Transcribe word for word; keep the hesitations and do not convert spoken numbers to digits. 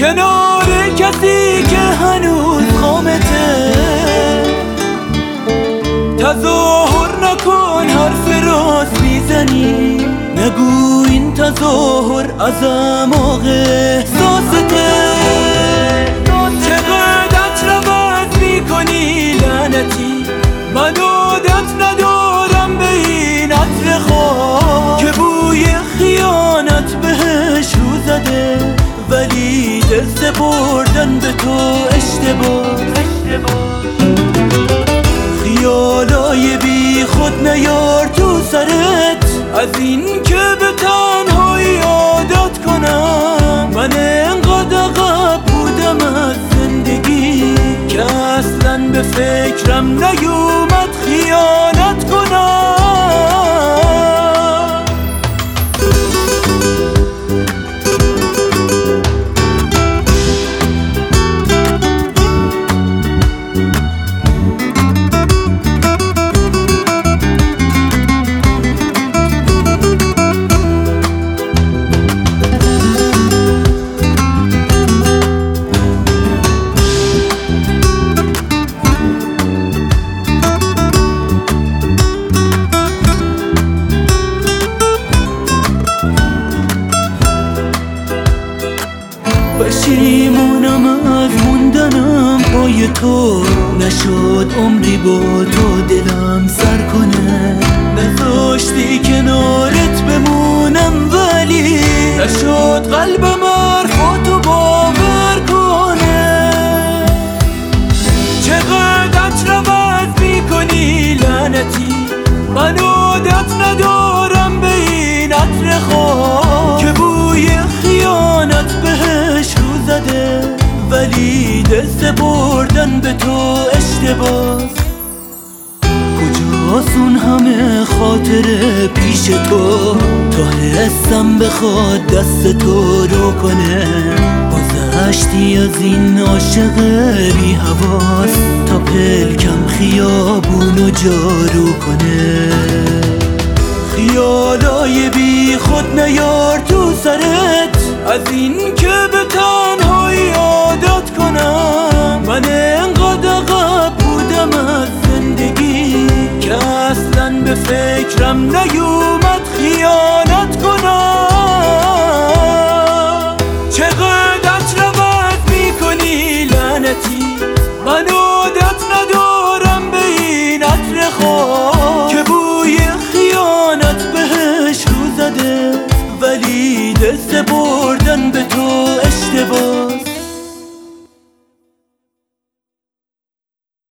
کنار کسی که هنوز خامته. تظاهر نکن حرف راست میزنی، نگو این تظاهر از اعماق احساسته. چقدر عوض میکنی لعنتی، من عادت ندارم به این عطر خواب که بوی خیانت بهش رو زده، ولی دل سپردن به تو اشتباه. خیالای بی خود نیار تو سرت، از این که به تنهایی عادت کنم. من انقدر عقب بودم از زندگی که اصلا به فکرم نیومد خیانت کنم. پشیمونم از موندنم پای تو، نشد عمری با تو دلم سر کنه. نذاشتی کنارت بمونم ولی نشد قلبم حرفاتو باور کنه. چقدر عوض میکنی لعنتی، من عادت ندارم به این عطر خواب که بوی خیانت بهش رو زده، ولی دل سپردن به تو اشتباه. کجاست اون همه خاطره پیش تو، تا حسم بخواد دست تو رو کنه. گذشتی از این عاشق بی حواس تا پلکم خیابونو جارو کنه. خیالای بی خود نیار تو سرت، از این که به تنهایی عادت کنم. من انقدر عقب بودم از زندگی که اصلا به فکرم نیومد خیانت کنم. چقدر عوض میکنی لعنتی، من عادت ندارم به این عطر خواب که بوی خیانت بهش رو زده، ولی دل سپردن به تو اشتباه.